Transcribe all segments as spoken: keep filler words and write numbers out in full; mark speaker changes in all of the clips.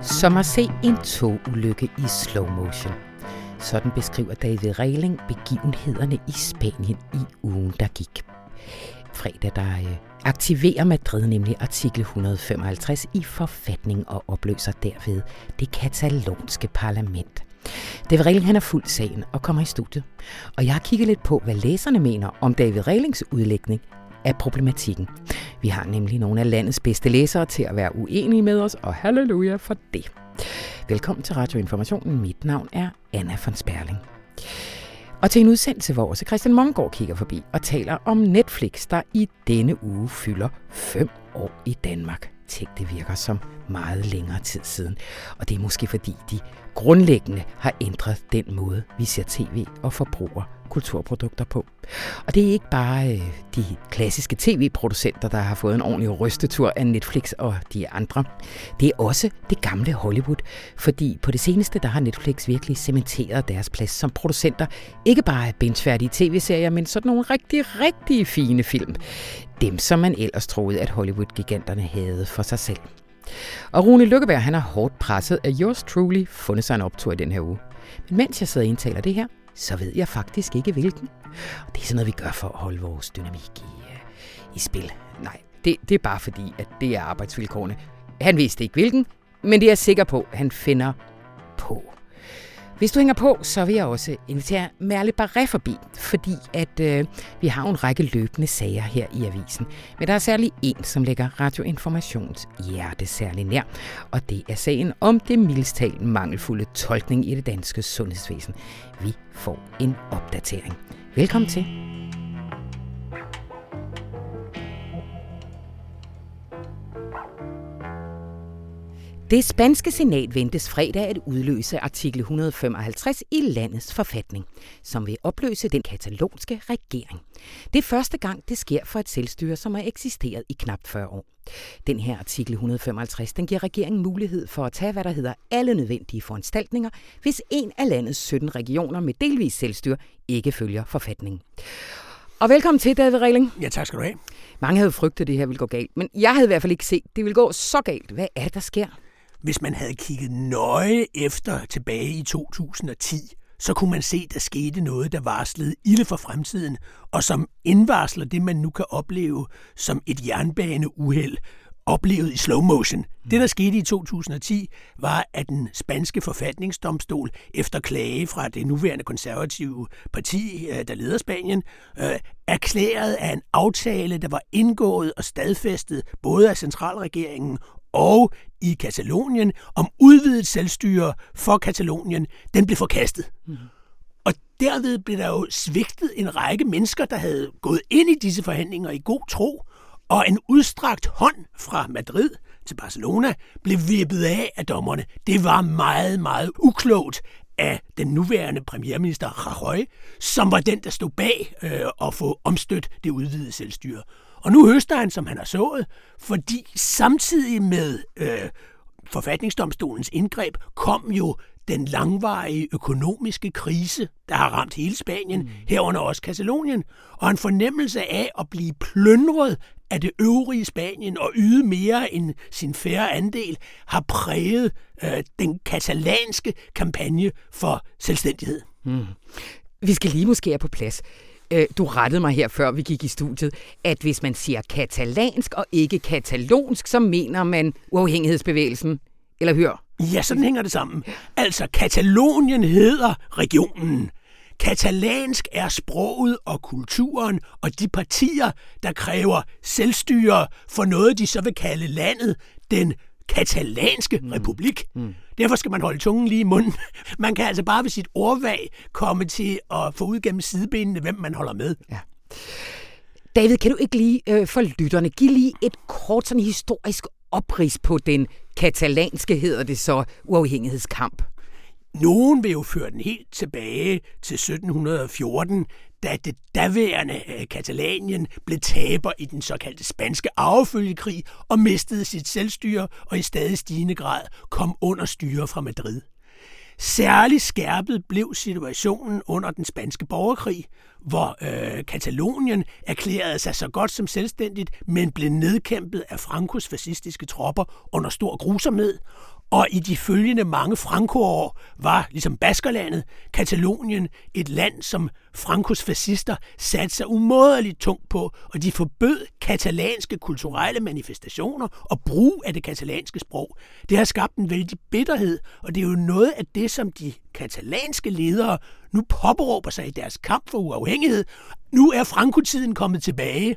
Speaker 1: Som at se en togulykke i slow motion. Sådan beskriver David Regling begivenhederne i Spanien i ugen, der gik. Fredag, der aktiverer Madrid nemlig artikel et hundrede og femoghalvtreds i forfatningen og opløser derved det katalonske parlament. David Regling han er fuld sagen og kommer i studiet. Og jeg har kigget lidt på, hvad læserne mener om David Reglings udlægning af problematikken. Vi har nemlig nogle af landets bedste læsere til at være uenige med os, og halleluja for det. Velkommen til Radio Informationen. Mit navn er Anna von Sperling. Og til en udsendelse, hvor også Christian Mongård kigger forbi og taler om Netflix, der i denne uge fylder fem år i Danmark. Tænk, det virker som meget længere tid siden. Og det er måske fordi, de grundlæggende har ændret den måde, vi ser tv og forbruger kulturprodukter på. Og det er ikke bare øh, de klassiske tv-producenter, der har fået en ordentlig rystetur af Netflix og de andre. Det er også det gamle Hollywood, fordi på det seneste, der har Netflix virkelig cementeret deres plads som producenter. Ikke bare af binge-færdige tv-serier, men sådan nogle rigtig, rigtig fine film. Dem, som man ellers troede, at Hollywood-giganterne havde for sig selv. Og Rune Lykkeberg, han er hårdt presset af yours truly fundet sig en optur i den her uge. Men mens jeg sidder og indtaler det her, så ved jeg faktisk ikke hvilken. Og det er sådan noget, vi gør for at holde vores dynamik i, uh, i spil. Nej, det, det er bare fordi, at det er arbejdsvilkårene. Han vidste ikke hvilken, men det er jeg sikker på, at han finder på. Hvis du hænger på, så vil jeg også invitere Merle Barré forbi, fordi at øh, vi har en række løbende sager her i avisen. Men der er særlig en, som lægger Radio Informations hjerte særlig nær, og det er sagen om det mildest talt mangelfulde tolkning i det danske sundhedsvæsen. Vi får en opdatering. Velkommen til. Det spanske senat ventes fredag at udløse artikel et hundrede og femoghalvtreds i landets forfatning, som vil opløse den katalonske regering. Det er første gang, det sker for et selvstyre, som har eksisteret i knap fyrre år. Den her artikel et hundrede og femoghalvtreds den giver regeringen mulighed for at tage, hvad der hedder alle nødvendige foranstaltninger, hvis en af landets sytten regioner med delvis selvstyre ikke følger forfatningen. Og velkommen til, David Regling.
Speaker 2: Ja, tak skal du have.
Speaker 1: Mange havde frygtet, at det her ville gå galt, men jeg havde i hvert fald ikke set, at det ville gå så galt. Hvad er det, der sker?
Speaker 2: Hvis man havde kigget nøje efter tilbage i to tusind og ti, så kunne man se, der skete noget, der varslede ilde for fremtiden, og som indvarsler det, man nu kan opleve som et jernbaneuheld, oplevet i slow motion. Mm. Det, der skete i to tusind og ti, var, at den spanske forfatningsdomstol, efter klage fra det nuværende konservative parti, der leder Spanien, øh, erklærede af en aftale, der var indgået og stadfæstet både af centralregeringen og i Katalonien om udvidet selvstyre for Katalonien, den blev forkastet. Mm. Og derved blev der jo svigtet en række mennesker, der havde gået ind i disse forhandlinger i god tro, og en udstrakt hånd fra Madrid til Barcelona blev vippet af af dommerne. Det var meget, meget uklogt af den nuværende premierminister Rajoy, som var den, der stod bag øh, at få omstødt det udvidede selvstyre. Og nu høster han, som han har sået, fordi samtidig med øh, forfatningsdomstolens indgreb kom jo den langvarige økonomiske krise, der har ramt hele Spanien, mm. herunder også Katalonien, og en fornemmelse af at blive plyndret af det øvrige Spanien og yde mere end sin færre andel, har præget øh, den katalanske kampagne for selvstændighed. Mm.
Speaker 1: Vi skal lige måske er på plads. Du rettede mig her, før vi gik i studiet, at hvis man siger katalansk og ikke katalonsk, så mener man uafhængighedsbevægelsen. Eller hør?
Speaker 2: Ja, sådan hænger det sammen. Altså, Katalonien hedder regionen. Katalansk er sproget og kulturen og de partier, der kræver selvstyre for noget, de så vil kalde landet den katalanske mm. republik. Mm. Derfor skal man holde tungen lige i munden. Man kan altså bare ved sit ordvalg komme til at få ud gennem sidebenene, hvem man holder med. Ja.
Speaker 1: David, kan du ikke lige øh, for lytterne give lige et kort sådan historisk oprids på den katalanske, hedder det så, uafhængighedskamp?
Speaker 2: Nogen vil jo føre den helt tilbage til sytten fjorten, da det daværende Katalanien blev taber i den såkaldte spanske arvefølgekrig og mistede sit selvstyre og i stadig stigende grad kom under styre fra Madrid. Særligt skærpet blev situationen under den spanske borgerkrig, hvor øh, Katalonien erklærede sig så godt som selvstændigt, men blev nedkæmpet af Francos fascistiske tropper under stor grusomhed. Og i de følgende mange Franco-år var, ligesom Baskerlandet, Katalonien et land, som Francos fascister satte sig umådeligt tungt på, og de forbød katalanske kulturelle manifestationer og brug af det katalanske sprog. Det har skabt en vældig bitterhed, og det er jo noget af det, som de katalanske ledere nu påberåber sig i deres kamp for uafhængighed. Nu er Franco-tiden kommet tilbage.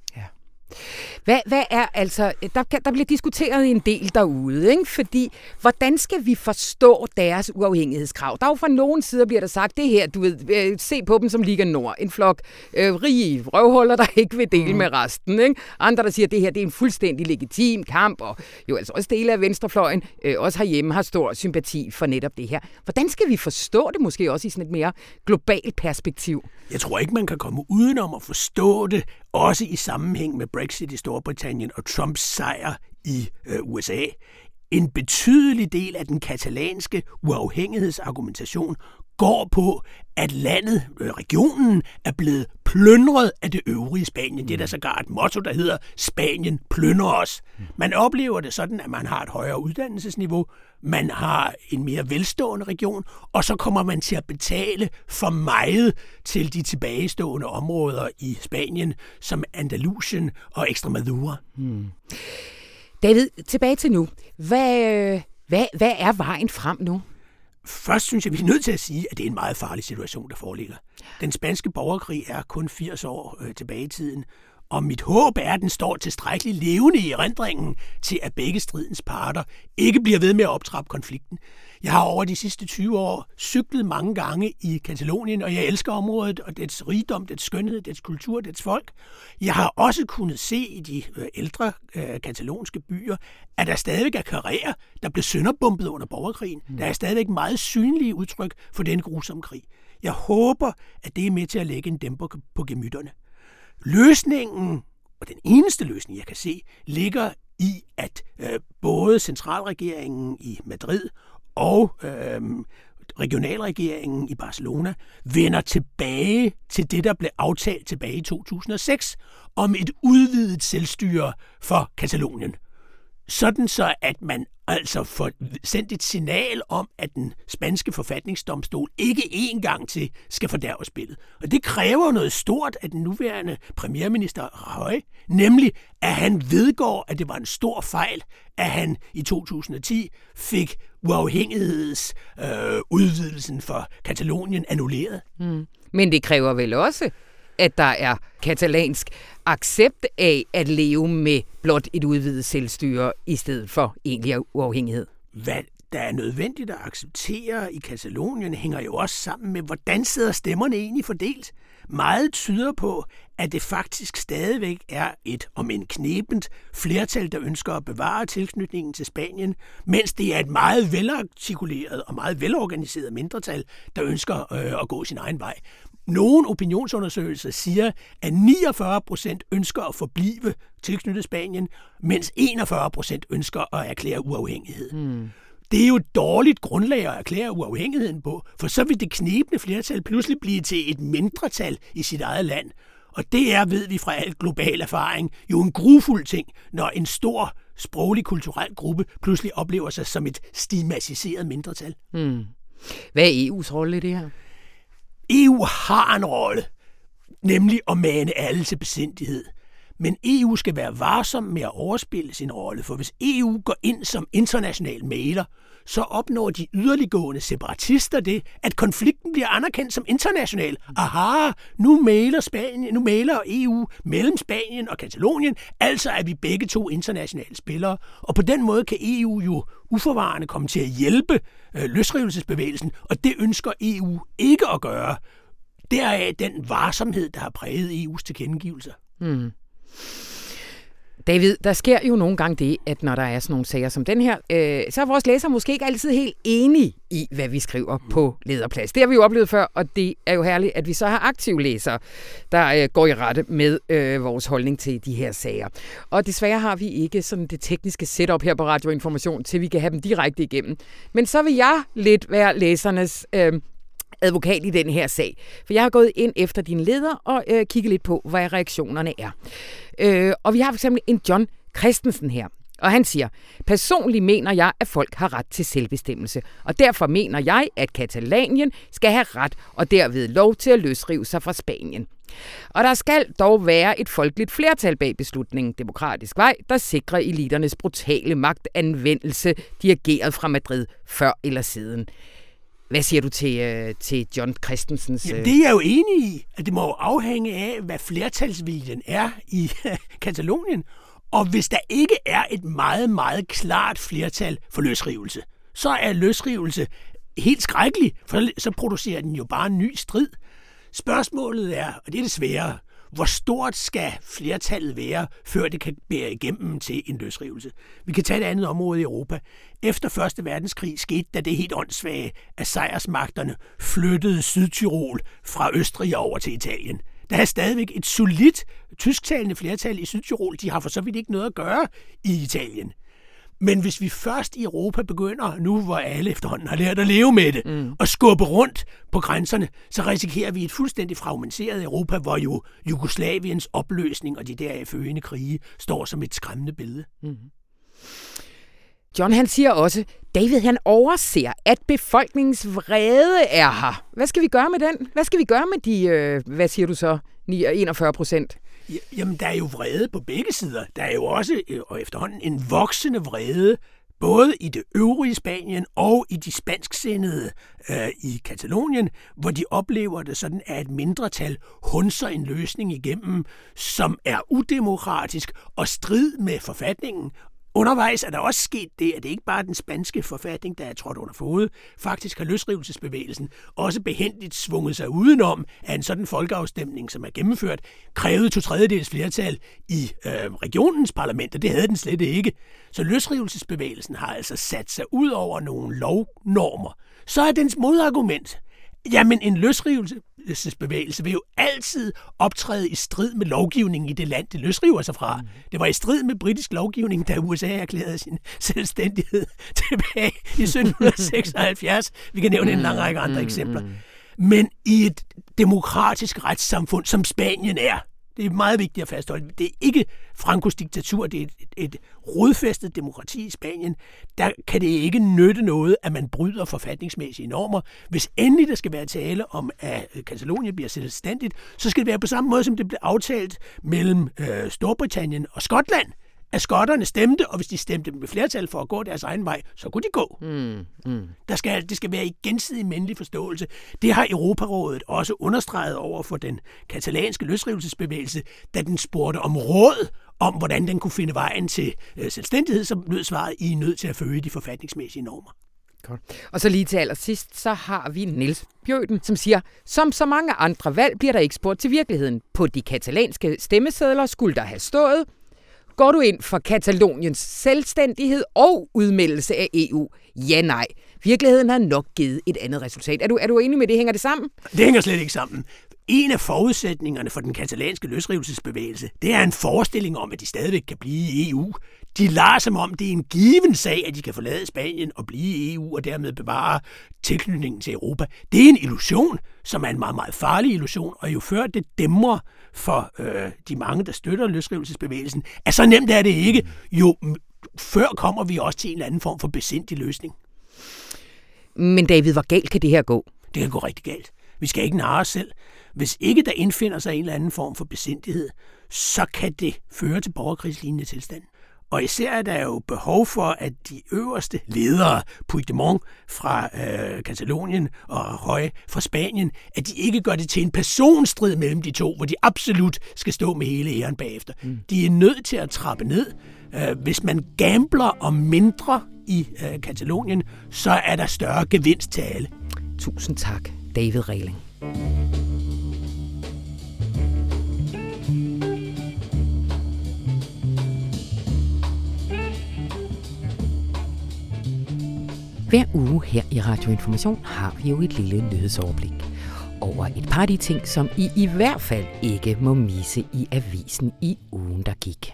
Speaker 1: Hvad, hvad er altså, der, der bliver diskuteret en del derude, ikke? Fordi hvordan skal vi forstå deres uafhængighedskrav? Der er jo fra nogen sider bliver der sagt, det her, du ved, se på dem som Liga Nord, en flok øh, rige røvhuller, der ikke vil dele mm. med resten, ikke? Andre, der siger, at det her det er en fuldstændig legitim kamp, og jo altså også dele af venstrefløjen, øh, også herhjemme har stor sympati for netop det her. Hvordan skal vi forstå det måske også i sådan et mere globalt perspektiv?
Speaker 2: Jeg tror ikke, man kan komme udenom at forstå det, også i sammenhæng med Brexit i Storbritannien og Trumps sejr i øh, U S A. En betydelig del af den katalanske uafhængighedsargumentation går på, at landet, øh, regionen, er blevet plyndret af det øvrige Spanien. Det er der sågar et motto, der hedder Spanien plyndrer os. Man oplever det sådan, at man har et højere uddannelsesniveau, man har en mere velstående region, og så kommer man til at betale for meget til de tilbagestående områder i Spanien, som Andalusien og Extremadura. Hmm.
Speaker 1: David, tilbage til nu. Hvad, hvad, hvad er vejen frem nu?
Speaker 2: Først synes jeg, vi er nødt til at sige, at det er en meget farlig situation, der foreligger. Den spanske borgerkrig er kun firs år øh, tilbage i tiden, og mit håb er, at den står tilstrækkeligt levende i erindringen til, at begge stridens parter ikke bliver ved med at optrappe konflikten. Jeg har over de sidste tyve år cyklet mange gange i Katalonien, og jeg elsker området og dets rigdom, dets skønhed, dets kultur, dets folk. Jeg har også kunnet se i de ældre øh, katalonske byer, at der stadigvæk er karrierer, der blev sønderbumpet under borgerkrigen. Mm. Der er stadigvæk meget synlige udtryk for den grusomme krig. Jeg håber, at det er med til at lægge en dæmper på gemytterne. Løsningen, og den eneste løsning, jeg kan se, ligger i, at øh, både centralregeringen i Madrid og øh, regionalregeringen i Barcelona vender tilbage til det, der blev aftalt tilbage i to tusind og seks om et udvidet selvstyre for Katalonien. Sådan så, at man altså får sendt et signal om, at den spanske forfatningsdomstol ikke en gang til skal fordærve spillet. Og det kræver noget stort af den nuværende premierminister Rajoy, nemlig at han vedgår, at det var en stor fejl, at han i to tusind og ti fik uafhængighedsudvidelsen øh, for Katalonien annulleret.
Speaker 1: Mm. Men det kræver vel også, at der er katalansk accept af at leve med blot et udvidet selvstyre i stedet for egentlig uafhængighed.
Speaker 2: Hvad der er nødvendigt at acceptere i Katalonien, hænger jo også sammen med, hvordan sidder stemmerne egentlig fordelt. Meget tyder på, at det faktisk stadigvæk er et, om en knebent flertal, der ønsker at bevare tilknytningen til Spanien, mens det er et meget velartikuleret og meget velorganiseret mindretal, der ønsker øh, at gå sin egen vej. Nogle opinionsundersøgelser siger, at niogfyrre procent ønsker at forblive tilknyttet Spanien, mens enogfyrre procent ønsker at erklære uafhængighed. Hmm. Det er jo et dårligt grundlag at erklære uafhængigheden på, for så vil det knebne flertal pludselig blive til et mindretal i sit eget land. Og det er, ved vi fra al global erfaring, jo en grufuld ting, når en stor sproglig kulturel gruppe pludselig oplever sig som et stigmatiseret mindretal.
Speaker 1: Hmm. Hvad er E U's rolle i det her?
Speaker 2: E U har en rolle, nemlig at mane alle til besindighed. Men E U skal være varsom med at overspille sin rolle, for hvis E U går ind som international mægler, så opnår de yderliggående separatister det, at konflikten bliver anerkendt som international. Aha, nu mægler Spanien, nu mægler E U mellem Spanien og Katalonien, altså er vi begge to internationale spillere, og på den måde kan E U jo uforvarende komme til at hjælpe øh, løsrivelsesbevægelsen, og det ønsker E U ikke at gøre. Deraf den varsomhed, der har præget E U's tilkendegivelser. Hmm.
Speaker 1: David, der sker jo nogle gange det, at når der er sådan nogle sager som den her, øh, så er vores læsere måske ikke altid helt enige i, hvad vi skriver på lederplads. Det har vi jo oplevet før, og det er jo herligt, at vi så har aktive læsere, der øh, går i rette med øh, vores holdning til de her sager. Og desværre har vi ikke sådan det tekniske setup her på Radio Information, til vi kan have dem direkte igennem. Men så vil jeg lidt være læsernes øh, advokat i den her sag. For jeg har gået ind efter dine ledere og øh, kigget lidt på, hvad reaktionerne er. Øh, og vi har for eksempel en John Christensen her. Og han siger, personligt mener jeg, at folk har ret til selvbestemmelse, og derfor mener jeg, at Catalanien skal have ret og derved lov til at løsrive sig fra Spanien. Og der skal dog være et folkeligt flertal bag beslutningen, demokratisk vej, der sikrer eliternes brutale magtanvendelse, dirigeret fra Madrid før eller siden. Hvad siger du til, øh, til John Christensens...
Speaker 2: Jamen, det er jeg jo enig i, at det må jo afhænge af, hvad flertalsviljen er i Katalonien. Og hvis der ikke er et meget, meget klart flertal for løsrivelse, så er løsrivelse helt skrækkelig, for så producerer den jo bare en ny strid. Spørgsmålet er, og det er det svære, hvor stort skal flertallet være, før det kan bære igennem til en løsrivelse? Vi kan tage et andet område i Europa. Efter første verdenskrig skete der det helt åndssvage, at sejrsmagterne flyttede Sydtyrol fra Østrig over til Italien. Der er stadigvæk et solidt tysktalende flertal i Sydtyrol. De har for så vidt ikke noget at gøre i Italien. Men hvis vi først i Europa begynder, nu hvor alle efterhånden har lært at leve med det, mm. og skubbe rundt på grænserne, så risikerer vi et fuldstændig fragmenteret Europa, hvor jo Jugoslaviens opløsning og de deraf følgende krige står som et skræmmende billede. Mm.
Speaker 1: John han siger også, David han overser, at befolkningens vrede er her. Hvad skal vi gøre med den? Hvad skal vi gøre med de, øh, hvad siger du så, enogfyrre procent?
Speaker 2: Jamen, der er jo vrede på begge sider. Der er jo også, og efterhånden, en voksende vrede, både i det øvrige Spanien og i de spansksindede øh, i Katalonien, hvor de oplever det sådan, at et mindretal hunser en løsning igennem, som er udemokratisk og strid med forfatningen. Undervejs er der også sket det, at det ikke bare er den spanske forfatning, der er trådt under fode. Faktisk har løsrivelsesbevægelsen også behændigt svunget sig udenom, at en sådan folkeafstemning, som er gennemført, krævede to tredjedels flertal i øh, regionens parlament, og det havde den slet ikke. Så løsrivelsesbevægelsen har altså sat sig ud over nogle lovnormer. Så er dens modargument, jamen en løsrivelsesbevægelse vil jo altid optræde i strid med lovgivningen i det land, det løsriver sig fra. Mm. Det var i strid med britisk lovgivning, da U S A erklærede sin selvstændighed tilbage i sytten seksoghalvfjerds. Vi kan nævne en lang række andre mm. eksempler. Men i et demokratisk retssamfund, som Spanien er, det er meget vigtigt at fastholde. Det er ikke Francos diktatur, det er et, et rodfæstet demokrati i Spanien. Der kan det ikke nytte noget, at man bryder forfatningsmæssige normer. Hvis endelig der skal være tale om, at Katalonien bliver selvstændigt, så skal det være på samme måde, som det blev aftalt mellem øh, Storbritannien og Skotland. At skotterne stemte, og hvis de stemte med flertal for at gå deres egen vej, så kunne de gå. Mm, mm. Der skal, det skal være i gensidig menneskelig forståelse. Det har Europarådet også understreget over for den katalanske løsrivelsesbevægelse, da den spurgte om råd om, hvordan den kunne finde vejen til øh, selvstændighed, som lød svaret, I er nødt til at følge de forfatningsmæssige normer.
Speaker 1: Godt. Og så lige til allersidst, så har vi Niels Bjøden, som siger, som så mange andre valg bliver der ikke spurgt til virkeligheden. På de katalanske stemmesedler skulle der have stået: går du ind for Kataloniens selvstændighed og udmeldelse af E U? Ja, nej. Virkeligheden har nok givet et andet resultat. Er du, er du enig med det? Hænger det sammen?
Speaker 2: Det hænger slet ikke sammen. En af forudsætningerne for den katalanske løsrivelsesbevægelse, det er en forestilling om, at de stadigvæk kan blive i E U. De lader som om, det er en given sag, at de kan forlade Spanien og blive i E U og dermed bevare tilknytningen til Europa. Det er en illusion, som er en meget, meget farlig illusion, og jo før det dæmmer for øh, de mange, der støtter løsrivelsesbevægelsen, at så nemt er det ikke, jo før kommer vi også til en eller anden form for besindig løsning.
Speaker 1: Men David, hvor galt kan det her gå?
Speaker 2: Det kan gå rigtig galt. Vi skal ikke narre os selv. Hvis ikke der indfinder sig en eller anden form for besindighed, så kan det føre til borgerkrigslignende tilstand. Og især er der jo behov for, at de øverste ledere, Puigdemont fra øh, Katalonien og Rajoy fra Spanien, at de ikke gør det til en personstrid mellem de to, hvor de absolut skal stå med hele æren bagefter. Mm. De er nødt til at trappe ned. Øh, hvis man gambler om mindre i øh, Katalonien, så er der større gevinst til alle.
Speaker 1: Tusind tak, David Reiling. Hver uge her i Radio Information har vi jo et lille nyhedsoverblik over et par af de ting, som I i hvert fald ikke må misse i avisen i ugen, der gik.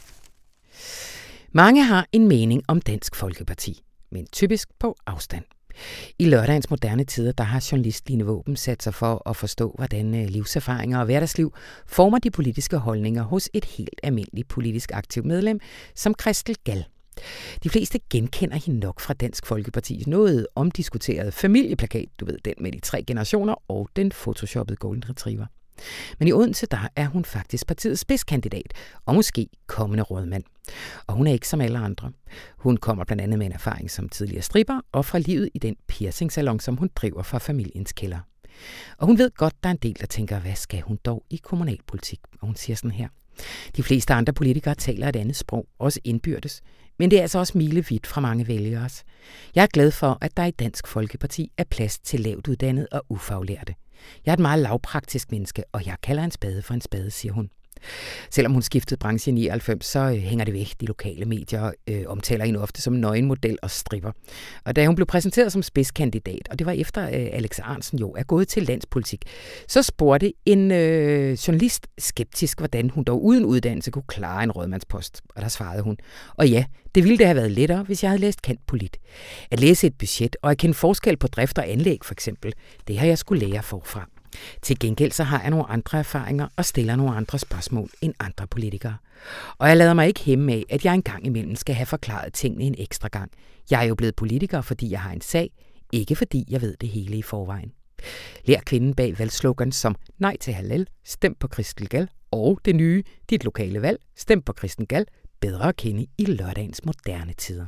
Speaker 1: Mange har en mening om Dansk Folkeparti, men typisk på afstand. I lørdagens moderne tider, der har journalist Line Våben sat sig for at forstå, hvordan livserfaringer og hverdagsliv former de politiske holdninger hos et helt almindeligt politisk aktivt medlem som Christel Gall. De fleste genkender hende nok fra Dansk Folkepartis noget omdiskuterede familieplakat, du ved, den med de tre generationer og den photoshoppede golden retriever. Men i Odense, der er hun faktisk partiets spidskandidat, og måske kommende rådmand. Og hun er ikke som alle andre. Hun kommer blandt andet med en erfaring som tidligere stripper, og fra livet i den piercingsalon, som hun driver fra familiens kælder. Og hun ved godt, der er en del, der tænker, hvad skal hun dog i kommunalpolitik? Og hun siger sådan her: de fleste andre politikere taler et andet sprog, også indbyrdes, men det er altså også milevidt fra mange vælgere. Jeg er glad for, at der i Dansk Folkeparti er plads til lavt uddannet og ufaglærte. Jeg er et meget lavpraktisk menneske, og jeg kalder en spade for en spade, siger hun. Selvom hun skiftede branche i nioghalvfems, så øh, hænger det væk. De lokale medier øh, omtaler hende ofte som nøgenmodel og stripper. Og da hun blev præsenteret som spidskandidat, og det var efter øh, Alex Ahrendtsen jo er gået til landspolitik, så spurgte en øh, journalist skeptisk, hvordan hun dog uden uddannelse kunne klare en rådmandspost. Og der svarede hun: og ja, det ville det have været lettere, hvis jeg havde læst Kant Polit. At læse et budget og at kende forskel på drift og anlæg for eksempel, det har jeg skulle lære forfra. Til gengæld så har jeg nogle andre erfaringer og stiller nogle andre spørgsmål end andre politikere. Og jeg lader mig ikke hæmme af, at jeg en gang imellem skal have forklaret tingene en ekstra gang. Jeg er jo blevet politiker, fordi jeg har en sag, ikke fordi jeg ved det hele i forvejen. Lær kvinden bag valgslogan som nej til halal, stem på Christel Gall, og det nye, dit lokale valg, stem på Christel Gall, bedre at kende i lørdagens moderne tider.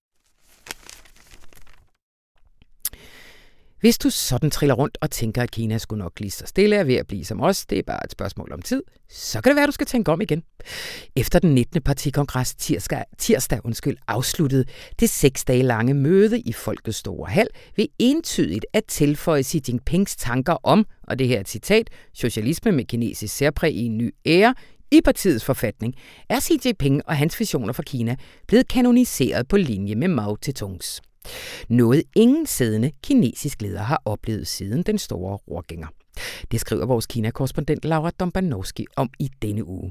Speaker 1: Hvis du sådan triller rundt og tænker, at Kina skulle nok lige så stille er ved at blive som os, det er bare et spørgsmål om tid, så kan det være, at du skal tænke om igen. Efter den nittende partikongres tirsdag, tirsdag undskyld, afsluttede det seks dage lange møde i Folkets Store Hal ved entydigt at tilføje Xi Jinpings tanker om, og det her er et citat, socialisme med kinesisk særpræg i en ny ære, i partiets forfatning, er Xi Jinping og hans visioner for Kina blevet kanoniseret på linje med Mao Zedongs. Noget ingen siddende kinesisk leder har oplevet siden den store rorgænger. Det skriver vores Kina-korrespondent Laura Dombanowski om i denne uge.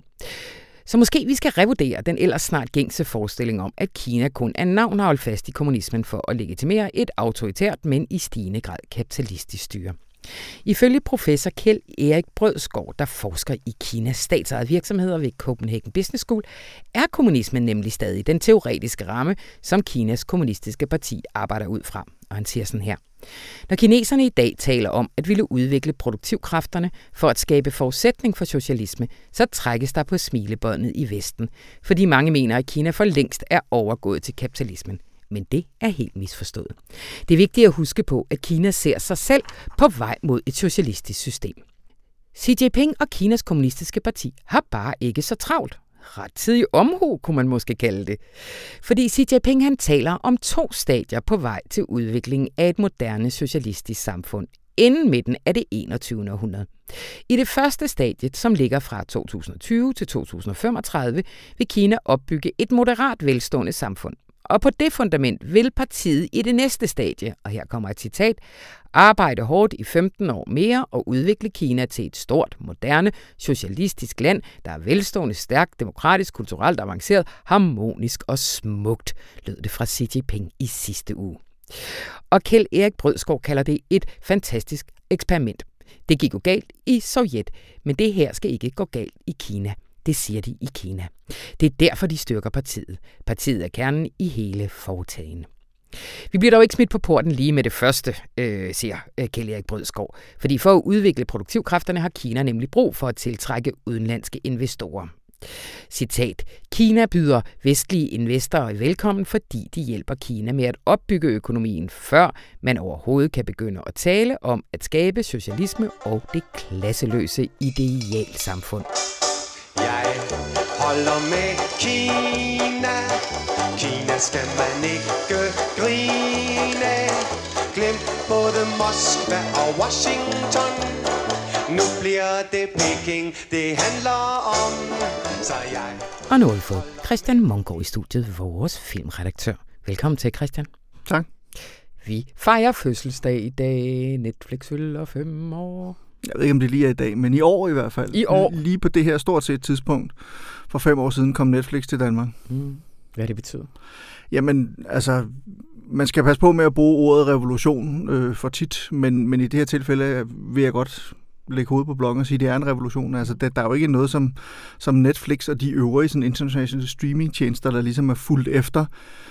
Speaker 1: Så måske vi skal revurdere den ellers snart gængse forestilling om, at Kina kun er navn og holdt fast i kommunismen for at legitimere et autoritært, men i stigende grad kapitalistisk styre. Ifølge professor Kjeld Erik Brødsgaard, der forsker i Kinas statsejede virksomheder ved Copenhagen Business School, er kommunismen nemlig stadig den teoretiske ramme, som Kinas kommunistiske parti arbejder ud fra. Og han siger sådan her: når kineserne i dag taler om at ville udvikle produktivkræfterne for at skabe forudsætning for socialisme, så trækkes der på smilebåndet i Vesten, fordi mange mener, at Kina for længst er overgået til kapitalismen. Men det er helt misforstået. Det er vigtigt at huske på, at Kina ser sig selv på vej mod et socialistisk system. Xi Jinping og Kinas kommunistiske parti har bare ikke så travlt. Rettidig omhu, kunne man måske kalde det. Fordi Xi Jinping han taler om to stadier på vej til udviklingen af et moderne socialistisk samfund inden midten af det enogtyvende århundrede. I det første stadie, som ligger fra to tusind og tyve til to tusind og femogtredive, vil Kina opbygge et moderat velstående samfund. Og på det fundament vil partiet i det næste stadie, og her kommer et citat, arbejde hårdt i femten år mere og udvikle Kina til et stort, moderne, socialistisk land, der er velstående, stærkt, demokratisk, kulturelt avanceret, harmonisk og smukt, lød det fra Xi Jinping i sidste uge. Og Kjeld Erik Brødsgaard kalder det et fantastisk eksperiment. Det gik jo galt i Sovjet, men det her skal ikke gå galt i Kina. Det siger de i Kina. Det er derfor, de styrker partiet. Partiet er kernen i hele foretagen. Vi bliver dog ikke smidt på porten lige med det første, øh, siger øh, Kjeld Erik Brødsgaard. Fordi for at udvikle produktivkræfterne har Kina nemlig brug for at tiltrække udenlandske investorer. Citat: Kina byder vestlige investorer velkommen, fordi de hjælper Kina med at opbygge økonomien, før man overhovedet kan begynde at tale om at skabe socialisme og det klasseløse idealsamfund.
Speaker 3: Jeg holder med Kina. Kina skal man ikke grine. Glem både Moskva og Washington. Nu bliver det Peking, det handler om. Så jeg...
Speaker 1: Og nu har vi fået Christian Mongård i studiet, vores filmredaktør. Velkommen til, Christian.
Speaker 4: Tak.
Speaker 1: Vi fejrer fødselsdag i dag. Netflix fylder fem år.
Speaker 4: Jeg ved ikke, om det lige er i dag, men i år i hvert fald.
Speaker 1: I år?
Speaker 4: Lige på det her stort set tidspunkt. For fem år siden kom Netflix til Danmark.
Speaker 1: Mm. Hvad det betyder?
Speaker 4: Jamen, altså, man skal passe på med at bruge ordet revolution øh, for tit, men, men i det her tilfælde vil jeg godt lægge hovedet på bloggen og sige, at det er en revolution. Altså, det, der er jo ikke noget som, som Netflix og de øvrige sådan, internationale streamingtjenester, der ligesom er fulgt efter,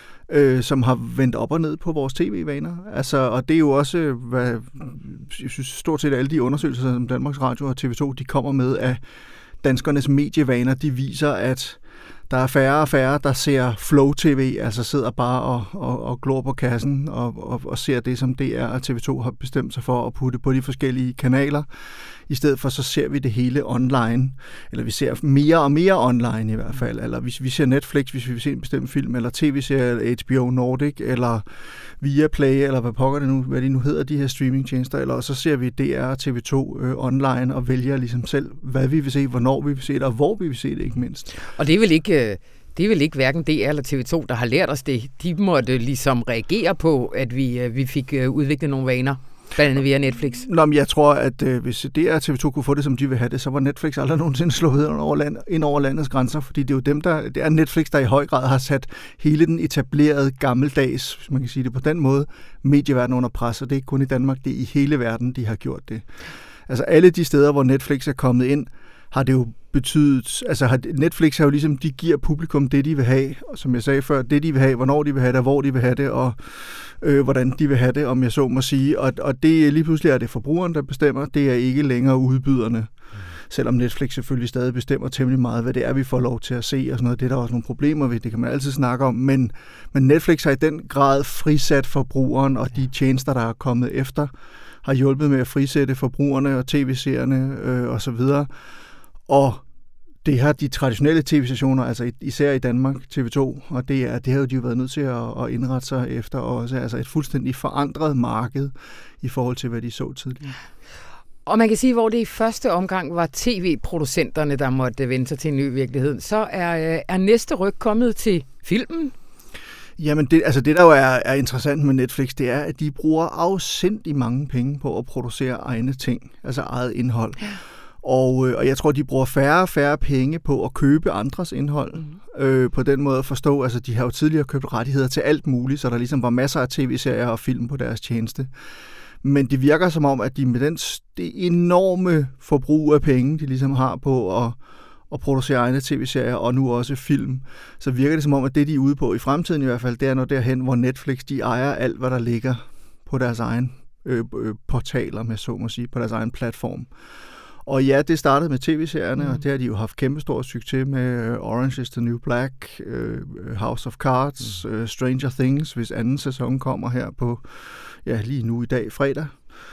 Speaker 4: øh, som har vendt op og ned på vores tv-vaner. Altså, og det er jo også, hvad, jeg synes, stort set alle de undersøgelser, som Danmarks Radio og T V to, de kommer med af danskernes medievaner, de viser, at der er færre og færre, der ser Flow-tv, altså sidder bare og, og, og glor på kassen og, og, og ser det, som D R og T V to har bestemt sig for at putte på de forskellige kanaler. I stedet for, så ser vi det hele online, eller vi ser mere og mere online i hvert fald. Eller hvis vi ser Netflix, hvis vi vil se en bestemt film, eller tv-serie, eller H B O Nordic, eller Viaplay, eller hvad pokker det nu, hvad de nu hedder, de her streamingtjenester, eller så ser vi D R og T V to øh, online og vælger ligesom selv, hvad vi vil se, hvornår vi vil se det, og hvor vi vil se det, ikke mindst.
Speaker 1: Og det er vel ikke... Det er vel ikke hverken D R eller T V to, der har lært os det. De måtte ligesom reagere på, at vi, vi fik udviklet nogle vaner, blandt andet via Netflix.
Speaker 4: Nå, men jeg tror, at øh, hvis D R og T V to kunne få det, som de vil have det, så var Netflix aldrig nogensinde slået ind over, land, ind over landets grænser, fordi det er jo dem, der, det er Netflix, der i høj grad har sat hele den etablerede gammeldags, hvis man kan sige det på den måde, medieverden under pres, og det er ikke kun i Danmark, det er i hele verden, de har gjort det. Altså alle de steder, hvor Netflix er kommet ind, har det jo betydet, altså har Netflix har jo ligesom, de giver publikum det, de vil have, og som jeg sagde før, det de vil have, hvornår de vil have det, hvor de vil have det, og øh, hvordan de vil have det, om jeg så må sige, og, og det lige pludselig er det forbrugeren, der bestemmer, det er ikke længere udbyderne, mm. selvom Netflix selvfølgelig stadig bestemmer temmelig meget, hvad det er, vi får lov til at se, og sådan noget, det er der også nogle problemer ved, det kan man altid snakke om, men, men Netflix har i den grad frisat forbrugeren, og de tjenester, der er kommet efter, har hjulpet med at frisætte forbrugerne og tv-seerne øh, og så videre. Og det har de traditionelle tv-stationer, altså især i Danmark, T V to, og det, er, det har jo de jo været nødt til at, at indrette sig efter også, altså et fuldstændig forandret marked i forhold til, hvad de så tidligere.
Speaker 1: Og man kan sige, hvor det i første omgang var tv-producenterne, der måtte vende sig til en ny virkelighed, så er, er næste ryg kommet til filmen.
Speaker 4: Jamen, det, altså det der jo er, er interessant med Netflix, det er, at de bruger afsindig mange penge på at producere egne ting, altså eget indhold. Ja. Og, og jeg tror, de bruger færre og færre penge på at købe andres indhold. Mm. Øh, på den måde at forstå, altså de har jo tidligere købt rettigheder til alt muligt, så der ligesom var masser af tv-serier og film på deres tjeneste. Men det virker som om, at de med den det enorme forbrug af penge, de ligesom har på at, at producere egne tv-serier og nu også film, så virker det som om, at det de er ude på i fremtiden i hvert fald, det er noget derhen, hvor Netflix de ejer alt, hvad der ligger på deres egen øh, øh, portaler, med så må sige, på deres egen platform. Og ja, det startede med tv-serierne, mm. og det har de jo haft kæmpestor succes med. Orange is the New Black, uh, House of Cards, mm. uh, Stranger Things, hvis anden sæson kommer her på, ja, lige nu i dag, fredag.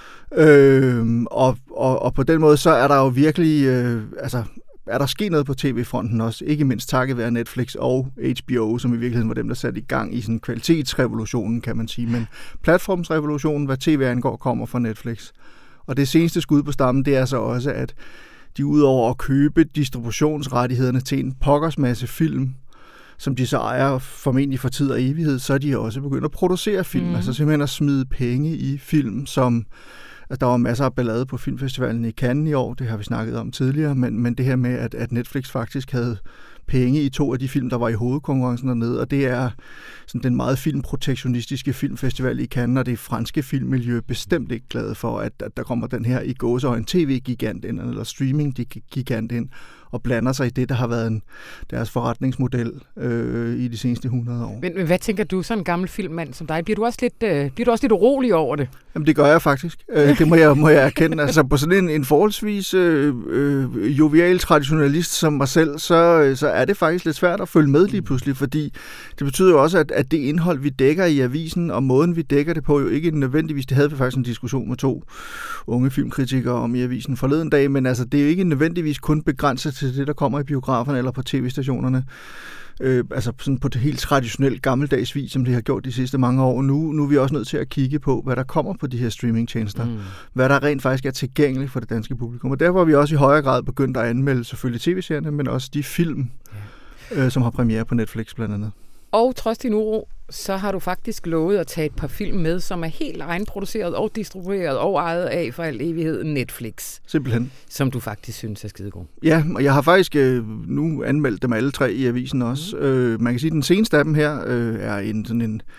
Speaker 4: Øh, og, og, og på den måde, så er der jo virkelig, øh, altså, er der sket noget på tv-fronten også, ikke mindst takket være Netflix og H B O, som i virkeligheden var dem, der satte i gang i sådan kvalitetsrevolutionen, kan man sige. Men platformsrevolutionen, hvad tv angår, kommer fra Netflix. Og det seneste skud på stammen, det er så også, at de udover at købe distributionsrettighederne til en pokkers masse film, som de så ejer formentlig for tid og evighed, så er de også begyndt at producere film. Mm. Altså simpelthen at smide penge i film, som... Altså, der var masser af ballade på filmfestivalen i Cannes i år, det har vi snakket om tidligere, men, men det her med, at, at Netflix faktisk havde penge i to af de film, der var i hovedkonkurrencen dernede, og det er sådan den meget filmprotektionistiske filmfestival i Cannes, og det franske filmmiljø bestemt ikke glade for, at, at der kommer den her i gåseøjne tv-gigant ind, eller streaming-gigant ind, og blander sig i det, der har været en, deres forretningsmodel øh, i de seneste hundrede år.
Speaker 1: Men, men hvad tænker du, sådan en gammel filmmand som dig? Bliver du også lidt, øh, bliver du også lidt urolig over det?
Speaker 4: Jamen, det gør jeg faktisk. Øh, det må jeg, må jeg erkende. Altså, på sådan en, en forholdsvis øh, øh, jovial traditionalist som mig selv, så, så er det faktisk lidt svært at følge med lige pludselig, fordi det betyder jo også, at, at det indhold, vi dækker i avisen, og måden, vi dækker det på, jo ikke nødvendigvis, det havde vi faktisk en diskussion med to unge filmkritikere om i avisen forleden dag, men altså, det er jo ikke nødvendigvis kun begrænset til det, der kommer i biograferne eller på tv-stationerne. Øh, altså sådan på det helt traditionelt gammeldags vis, som det har gjort de sidste mange år. Nu, nu er vi også nødt til at kigge på, hvad der kommer på de her streamingtjenester. Mm. Hvad der rent faktisk er tilgængeligt for det danske publikum. Og derfor har vi også i højere grad begyndt at anmelde selvfølgelig tv-serierne, men også de film, ja. øh, som har premiere på Netflix blandt andet.
Speaker 1: Og trods din uro, så har du faktisk lovet at tage et par film med, som er helt egenproduceret og distribueret og ejet af for al evighed Netflix.
Speaker 4: Simpelthen.
Speaker 1: Som du faktisk synes er skidegod.
Speaker 4: Ja, og jeg har faktisk øh, nu anmeldt dem alle tre i avisen også. Mm. Øh, man kan sige, at den seneste af dem her øh, er en sådan en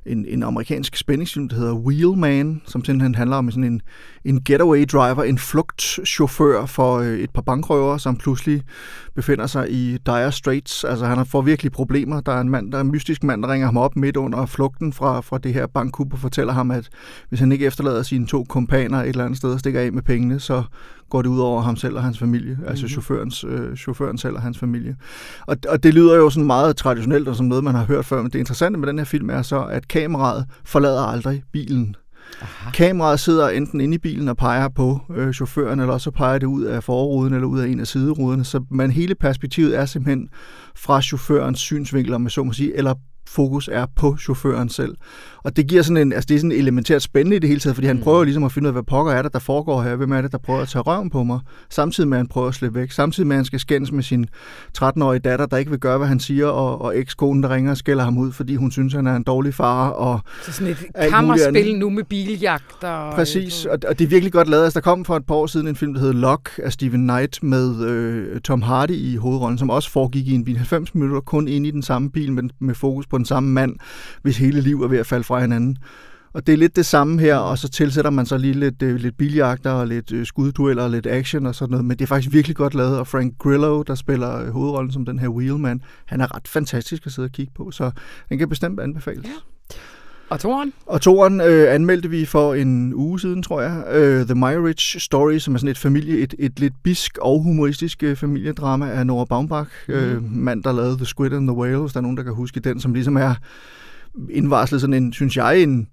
Speaker 4: en, en amerikansk spændingsfilm, der hedder Wheelman, som simpelthen handler om sådan en, en getaway driver, en flugtchauffør for øh, et par bankrøvere, som pludselig befinder sig i dire straits. Altså han får virkelig problemer. Der er en mand, der er en mystisk mand, der ringer ham op midt under flugten fra, fra det her bankkup og fortæller ham, at hvis han ikke efterlader sine to kompaner et eller andet sted og stikker af med pengene, så går det ud over ham selv og hans familie, mm-hmm. altså chaufførens, øh, chaufføren selv og hans familie. Og, og det lyder jo sådan meget traditionelt og som noget, man har hørt før, men det interessante med den her film er så, at kameraet forlader aldrig bilen. Aha. Kameraet sidder enten inde i bilen og peger på øh, chaufføren, eller også peger det ud af forruden eller ud af en af sideruderne, så man hele perspektivet er simpelthen fra chaufførens synsvinkel, om man så må sige, eller fokus er på chaufføren selv. Og det giver sådan en, altså det er sådan elementært spændende i det hele taget, fordi han mm. prøver ligesom at finde ud af, hvad pokker er det, der foregår her, hvem er det, der prøver at tage røven på mig, samtidig med at han prøver at slippe væk, samtidig med at han skal skændes med sin tretten-årige datter, der ikke vil gøre, hvad han siger, og, og ekskonen, der ringer og skælder ham ud, fordi hun synes, han er en dårlig far. Og
Speaker 1: så sådan et kammerspil nu med biljagter.
Speaker 4: Præcis, og, og det er virkelig godt lavet. Altså, der kom for et par år siden en film, der hedder Lock af Steven Knight med øh, Tom Hardy i hovedrollen, som også foregik i en bil halvfems minutter, kun inde i den samme bil, men med fokus på den samme mand, hvis hele liv er ved at falde fra hinanden. Og det er lidt det samme her, og så tilsætter man så lige lidt, øh, lidt biljagter og lidt øh, skuddueller og lidt action og sådan noget, men det er faktisk virkelig godt lavet, og Frank Grillo, der spiller øh, hovedrollen som den her Wheelman, han er ret fantastisk at sidde og kigge på, så den kan bestemt anbefales. Ja.
Speaker 1: Og toren?
Speaker 4: Og toren øh, anmeldte vi for en uge siden, tror jeg. Øh, The Meyerowitz Story, som er sådan et familie, et, et lidt bisk og humoristisk øh, familiedrama af Nora Baumbach. Mm. Øh, mand, der lavede The Squid and the Whale, hvis der er nogen, der kan huske den, som ligesom er indvarslet sådan en, synes jeg, en,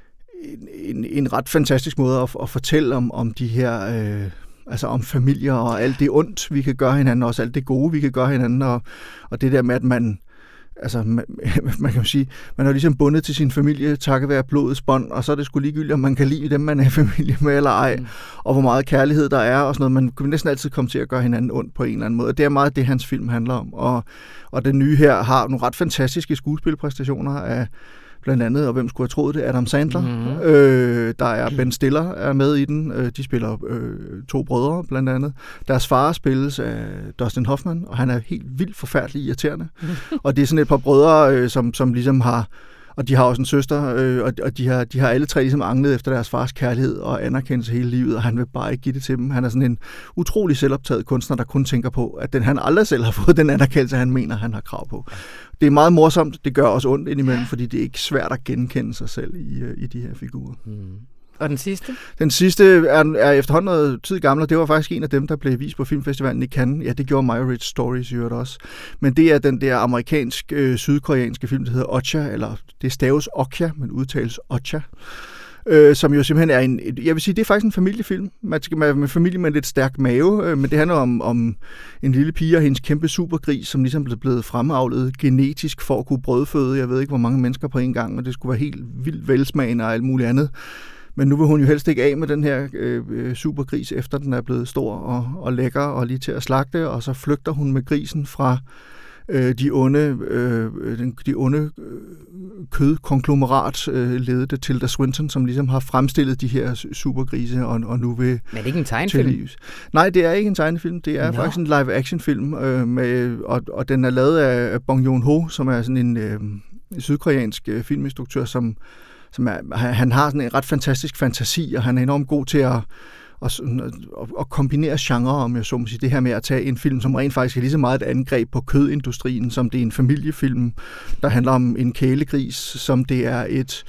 Speaker 4: en, en ret fantastisk måde at, at fortælle om, om de her... Øh, altså om familier og alt det ondt, vi kan gøre hinanden, og også alt det gode, vi kan gøre hinanden, og, og det der med, at man altså, man, man kan jo sige, man er ligesom bundet til sin familie, takket være blodets bånd, og så er det sgu ligegyldigt, om man kan lide dem, man er i familie med eller ej, mm. og hvor meget kærlighed der er, og sådan noget. Man kan næsten altid komme til at gøre hinanden ondt på en eller anden måde, og det er meget det, hans film handler om. Og, og den nye her har nogle ret fantastiske skuespilpræstationer af blandt andet, og hvem skulle have troet det, Adam Sandler. Mm-hmm. Øh, der er Ben Stiller er med i den. Øh, de spiller øh, to brødre, blandt andet. Deres far spilles af Dustin Hoffman, og han er helt vildt forfærdelig irriterende. Og det er sådan et par brødre, øh, som, som ligesom har, og de har også en søster, øh, og, og de, har, de har alle tre ligesom anglet efter deres fars kærlighed og anerkendelse hele livet, og han vil bare ikke give det til dem. Han er sådan en utrolig selvoptaget kunstner, der kun tænker på, at den, han aldrig selv har fået den anerkendelse, han mener, han har krav på. Det er meget morsomt, det gør også ondt indimellem, fordi det er ikke svært at genkende sig selv i, i de her figurer.
Speaker 1: Mm. Og den sidste?
Speaker 4: Den sidste er, er efterhånden noget tid gammel, og det var faktisk en af dem, der blev vist på filmfestivalen i Cannes. Ja, det gjorde Meyerowitz Stories i øvrigt også. Men det er den der amerikansk-sydkoreanske film, der hedder Okja, eller det staves Okja, men udtales Okja. Øh, som jo simpelthen er en, jeg vil sige, det er faktisk en familiefilm. Man skal med, med familie med en lidt stærk mave, øh, men det handler om, om en lille pige og hendes kæmpe supergris, som ligesom blev blevet fremavlet genetisk for at kunne brødføde. Jeg ved ikke, hvor mange mennesker på en gang, og det skulle være helt vildt velsmagende og alt muligt andet. Men nu vil hun jo helst ikke af med den her øh, supergris, efter den er blevet stor og, og lækker og lige til at slagte, og så flygter hun med grisen fra øh, de onde, øh, de onde øh, kødkonglomerat øh, ledede Tilda Swinton, som ligesom har fremstillet de her supergrise, og, og nu vil...
Speaker 1: Men er det ikke en tegnefilm?
Speaker 4: Nej, det er ikke en tegnefilm. Det er no. faktisk en live-action-film, øh, med, og, og den er lavet af Bong Joon-ho, som er sådan en øh, sydkoreansk øh, filminstruktør, som Som er, han har sådan en ret fantastisk fantasi, og han er enormt god til at, at, at kombinere genre, om jeg så må sige, det her med at tage en film, som rent faktisk er lige så meget et angreb på kødindustrien, som det er en familiefilm, der handler om en kælegris, som det er et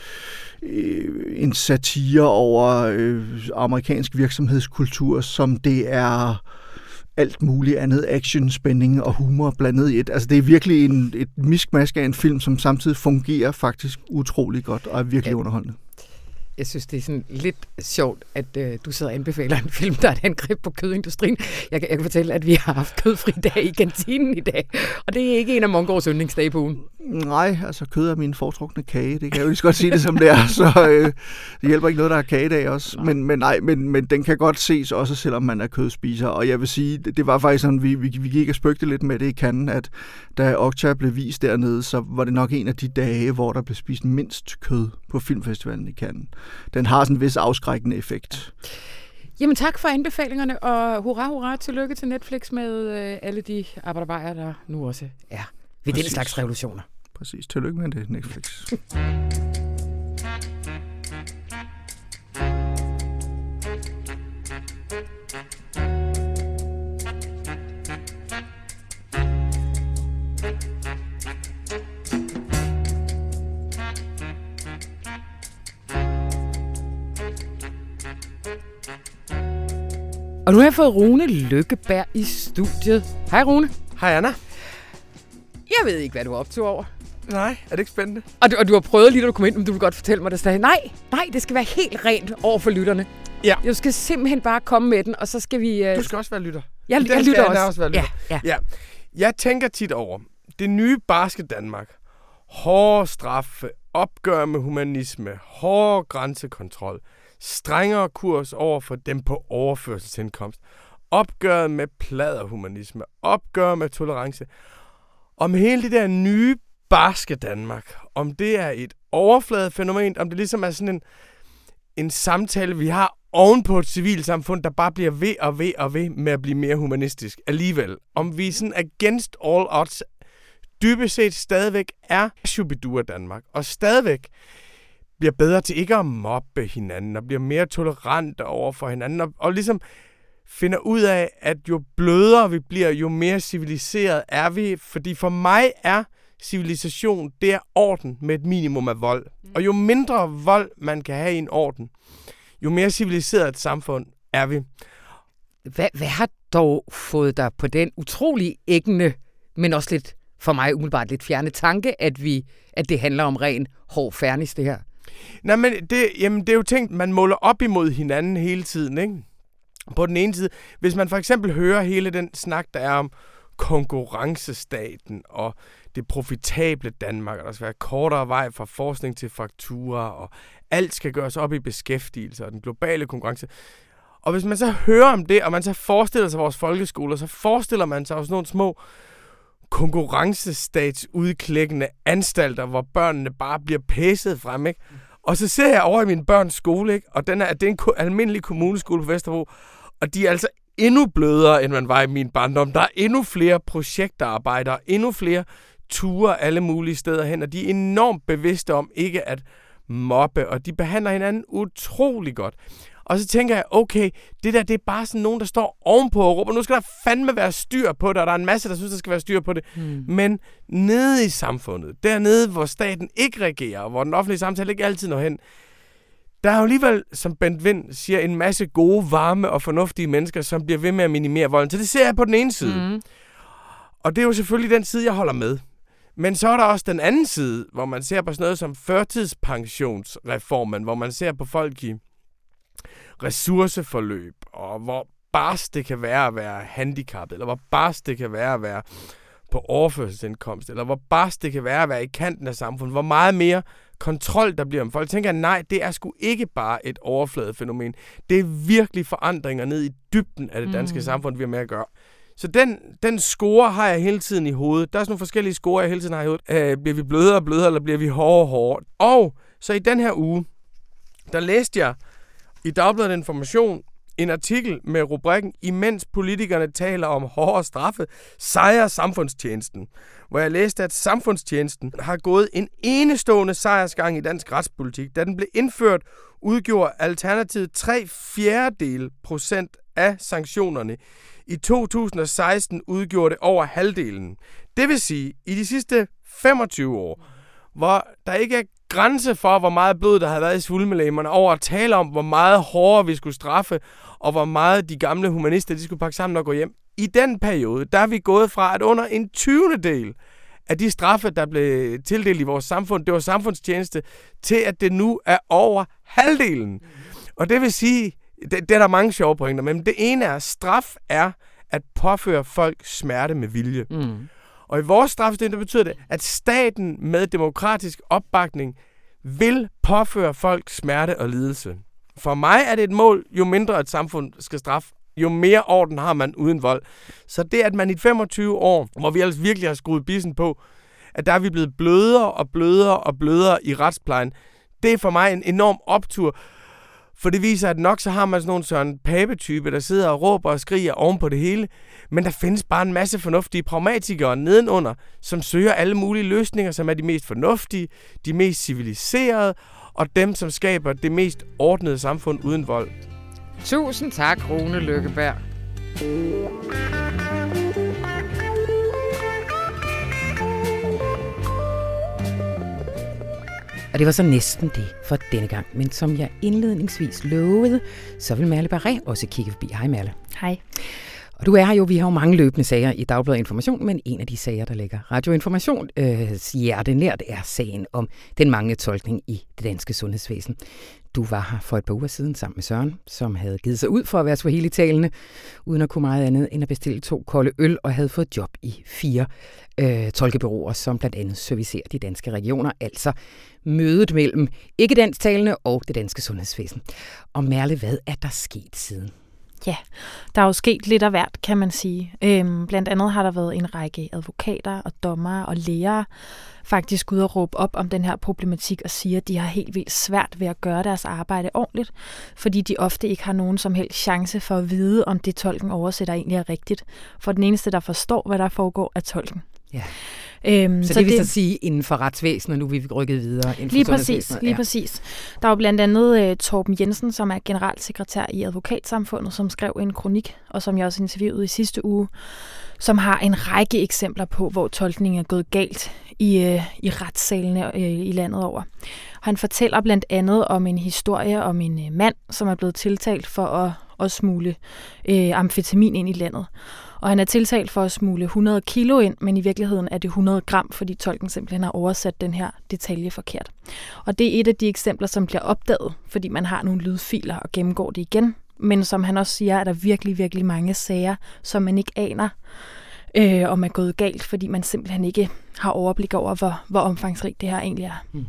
Speaker 4: en satire over øh, amerikansk virksomhedskultur, som det er alt muligt andet action, spænding og humor blandet i et. Altså det er virkelig en, et miskmask af en film, som samtidig fungerer faktisk utrolig godt og er virkelig ja. underholdende.
Speaker 1: Jeg synes, det er sådan lidt sjovt, at øh, du sidder og anbefaler en film, der er et angreb på kødindustrien. Jeg kan, jeg kan fortælle, at vi har haft kødfri dag i kantinen i dag, og det er ikke en af Mongårds yndlingsdage på ugen.
Speaker 4: Nej, altså kød er min foretrukne kage, det kan jeg jo lige så godt sige det som det er, så øh, det hjælper ikke noget, der er kagedag også. Men, men nej, men, men den kan godt ses også, selvom man er kødspiser, og jeg vil sige, det, det var faktisk sådan, vi, vi, vi gik og spøgte lidt med det i Cannes, at da Okja blev vist dernede, så var det nok en af de dage, hvor der blev spist mindst kød på filmfestivalen i Cannes. Den har sådan en vis afskrækkende effekt.
Speaker 1: Jamen tak for anbefalingerne, og hurra, hurra, tillykke til Netflix med øh, alle de arbejderbejere, der nu også er ved den slags revolutioner.
Speaker 4: Præcis, tillykke med det, Netflix.
Speaker 1: Og nu har jeg fået Rune Lykkeberg i studiet. Hej Rune.
Speaker 5: Hej Anna.
Speaker 1: Jeg ved ikke, hvad du er optog over.
Speaker 5: Nej, er det ikke spændende?
Speaker 1: Og du, og du har prøvet lige, da du kom ind, men du vil godt fortælle mig det stadig. Nej, nej, det skal være helt rent over for lytterne.
Speaker 5: Ja.
Speaker 1: Jeg skal simpelthen bare komme med den, og så skal vi... Uh...
Speaker 5: Du skal også være lytter.
Speaker 1: Jeg, jeg, jeg lytter også.
Speaker 5: også være lytter.
Speaker 1: Ja, ja.
Speaker 5: ja. Jeg tænker tit over det nye barske Danmark. Hårde straffe, opgør med humanisme, hårde grænsekontrol, strengere kurs over for dem på overførselsindkomst, opgøret med pladderhumanisme, opgør med tolerance. Om hele det der nye barske Danmark, om det er et overfladefænomen, om det ligesom er sådan en, en samtale, vi har ovenpå et civilsamfund, der bare bliver ved og ved og ved med at blive mere humanistisk alligevel. Om vi sådan against all odds dybest set stadigvæk er Shubidua Danmark, og stadigvæk bliver bedre til ikke at mobbe hinanden, og bliver mere tolerante over for hinanden, og, og ligesom finder ud af, at jo blødere vi bliver, jo mere civiliseret er vi. Fordi for mig er civilisation, det er orden med et minimum af vold. Og jo mindre vold man kan have i en orden, jo mere civiliseret et samfund er vi.
Speaker 1: Hvad, hvad har dog fået dig på den utrolig æggende, men også lidt for mig umiddelbart lidt fjerne tanke, at, vi, at det handler om ren hård fernis, det her?
Speaker 5: Nej, men det, jamen, det er jo ting, man måler op imod hinanden hele tiden, ikke? På den ene side, hvis man for eksempel hører hele den snak, der er om konkurrencestaten og det profitable Danmark, og der skal være kortere vej fra forskning til fakturer, og alt skal gøres op i beskæftigelse og den globale konkurrence. Og hvis man så hører om det, og man så forestiller sig vores folkeskoler, så forestiller man sig også nogle små konkurrencestatsudklækkende anstalter, hvor børnene bare bliver pæset frem, ikke? Og så ser jeg over i min børns skole, ikke? Og den er, det er en almindelig kommuneskole på Vesterbro, og de er altså endnu blødere, end man var i min barndom. Der er endnu flere projektarbejdere, endnu flere ture alle mulige steder hen, og de er enormt bevidste om ikke at mobbe, og de behandler hinanden utrolig godt. Og så tænker jeg, okay, det der, det er bare sådan nogen, der står ovenpå og råber, nu skal der fandme være styr på det, og der er en masse, der synes, der skal være styr på det. Hmm. Men nede i samfundet, dernede, hvor staten ikke regerer, og hvor den offentlige samtale ikke altid når hen, der er jo alligevel, som Bent Vind siger, en masse gode, varme og fornuftige mennesker, som bliver ved med at minimere volden. Så det ser jeg på den ene side. Mm. Og det er jo selvfølgelig den side, jeg holder med. Men så er der også den anden side, hvor man ser på sådan noget som førtidspensionsreformen, hvor man ser på folk i ressourceforløb, og hvor bars det kan være at være handicappet, eller hvor bars det kan være at være på overførselsindkomst, eller hvor bars det kan være at være i kanten af samfundet, hvor meget mere kontrol der bliver om folk. Jeg tænker, nej, det er sgu ikke bare et overfladefænomen. Det er virkelig forandringer ned i dybden af det danske mm. samfund, vi har med at gøre. Så den, den score har jeg hele tiden i hovedet. Der er sådan nogle forskellige scorer, jeg hele tiden har i hovedet. Øh, bliver vi blødere og blødere, eller bliver vi hårdere og hårdere? Og så i den her uge, der læste jeg i Dagbladet Information en artikel med rubrikken "Imens politikerne taler om hårdere straffe, sejrer samfundstjenesten", hvor jeg læste, at samfundstjenesten har gået en enestående sejrsgang i dansk retspolitik. Da den blev indført, udgjorde alternativet tre fjerdedel procent af sanktionerne. I to tusind og seksten udgjorde det over halvdelen. Det vil sige, i de sidste femogtyve år, hvor der ikke er grænse for, hvor meget blod der har været i svulmelægerne, over at tale om, hvor meget hårdere vi skulle straffe, og hvor meget de gamle humanister de skulle pakke sammen og gå hjem. I den periode, der er vi gået fra, at under en tyvende del af de straffe, der blev tildelt i vores samfund, det var samfundstjeneste, til at det nu er over halvdelen. Og det vil sige, det, det er der mange sjove pointer, men det ene er, straf er at påføre folk smerte med vilje. Mm. Og i vores strafsystem, der betyder det, at staten med demokratisk opbakning vil påføre folk smerte og lidelse. For mig er det et mål, jo mindre et samfund skal straffe, jo mere orden har man uden vold. Så det, at man i femogtyve år, hvor vi ellers virkelig har skruet bissen på, at der er vi blevet blødere og blødere og blødere i retsplejen, det er for mig en enorm optur. For det viser, at nok så har man sådan nogle Søren Pape-type, der sidder og råber og skriger oven på det hele. Men der findes bare en masse fornuftige pragmatikere nedenunder, som søger alle mulige løsninger, som er de mest fornuftige, de mest civiliserede, og dem, som skaber det mest ordnede samfund uden vold.
Speaker 1: Tusind tak, Rune Lykkeberg. Og det var så næsten det for denne gang. Men som jeg indledningsvis lovede, så vil Merle Barré også kigge forbi. Hej Merle.
Speaker 6: Hej.
Speaker 1: Og du er her jo, vi har jo mange løbende sager i Dagbladet Information, men en af de sager, der ligger Radioinformation øh, hjertenært, er sagen om den manglende tolkning i det danske sundhedsvæsen. Du var her for et par uger siden sammen med Søren, som havde givet sig ud for at være Swahili-talende, uden at kunne meget andet end at bestille to kolde øl, og havde fået job i fire øh, tolkebureauer, som blandt andet servicerer de danske regioner, altså mødet mellem ikke-dansktalende og det danske sundhedsvæsen. Og Merle, hvad er der sket siden?
Speaker 6: Ja, der er jo sket lidt af hvert, kan man sige. Øhm, blandt andet har der været en række advokater og dommere og læger faktisk ude at råbe op om den her problematik og sige, at de har helt vildt svært ved at gøre deres arbejde ordentligt, fordi de ofte ikke har nogen som helst chance for at vide, om det tolken oversætter egentlig er rigtigt. For den eneste, der forstår, hvad der foregår, er tolken.
Speaker 1: Ja.
Speaker 6: Øhm,
Speaker 1: så, så det vil det, så sige inden for retsvæsenet, nu vil vi rykket videre inden for
Speaker 6: lige præcis, lige
Speaker 1: ja. præcis.
Speaker 6: Der var blandt andet uh, Torben Jensen, som er generalsekretær i Advokatsamfundet, som skrev en kronik, og som jeg også interviewede i sidste uge, som har en række eksempler på, hvor tolkningen er gået galt i, uh, i retssalene uh, i landet over. Han fortæller blandt andet om en historie om en uh, mand, som er blevet tiltalt for at, at smule uh, amfetamin ind i landet. Og han er tiltalt for at smule hundrede kilo ind, men i virkeligheden er det hundrede gram, fordi tolken simpelthen har oversat den her detalje forkert. Og det er et af de eksempler, som bliver opdaget, fordi man har nogle lydfiler og gennemgår det igen. Men som han også siger, er der virkelig, virkelig mange sager, som man ikke aner, øh, om er gået galt, fordi man simpelthen ikke har overblik over, hvor, hvor omfangsrigt det her egentlig er. Hmm.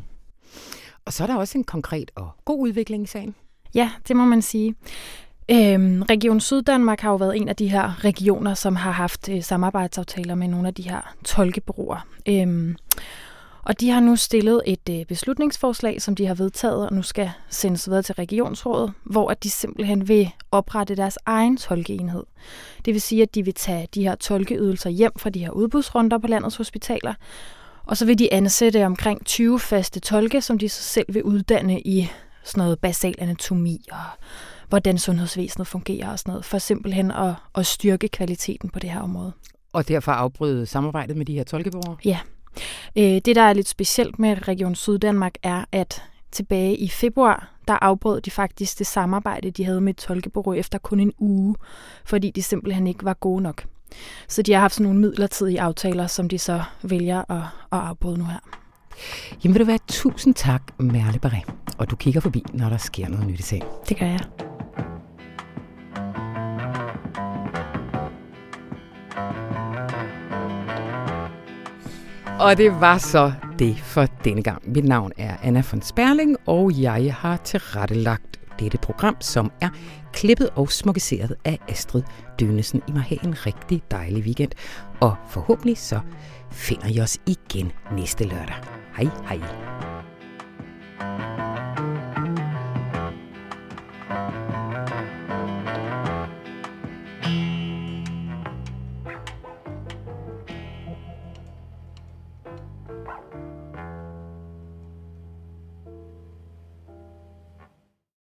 Speaker 1: Og så er der også en konkret og god udvikling i sagen.
Speaker 6: Ja, det må man sige. Øhm, Region Syddanmark har jo været en af de her regioner, som har haft øh, samarbejdsaftaler med nogle af de her tolkebureauer. Øhm, og de har nu stillet et øh, beslutningsforslag, som de har vedtaget, og nu skal sendes videre til regionsrådet, hvor at de simpelthen vil oprette deres egen tolkeenhed. Det vil sige, at de vil tage de her tolkeydelser hjem fra de her udbudsrunder på landets hospitaler, og så vil de ansætte omkring tyve faste tolke, som de så selv vil uddanne i sådan noget basal anatomi og hvordan sundhedsvæsenet fungerer og sådan noget, for simpelthen at, at styrke kvaliteten på det her område.
Speaker 1: Og derfor afbryde samarbejdet med de her tolkebureauer?
Speaker 6: Ja. Det, der er lidt specielt med Region Syddanmark, er, at tilbage i februar, der afbrød de faktisk det samarbejde, de havde med et tolkebureau efter kun en uge, fordi de simpelthen ikke var gode nok. Så de har haft sådan nogle midlertidige aftaler, som de så vælger at, at afbryde nu her.
Speaker 1: Jamen vil du være tusind tak, Merle Barré. Og du kigger forbi, når der sker noget nyt i sagen.
Speaker 6: Det gør jeg.
Speaker 1: Og det var så det for denne gang. Mit navn er Anna von Sperling, og jeg har tilrettelagt dette program, som er klippet og smukkeseret af Astrid Dønesen. I må have en rigtig dejlig weekend, og forhåbentlig så finder I os igen næste lørdag. Hej hej.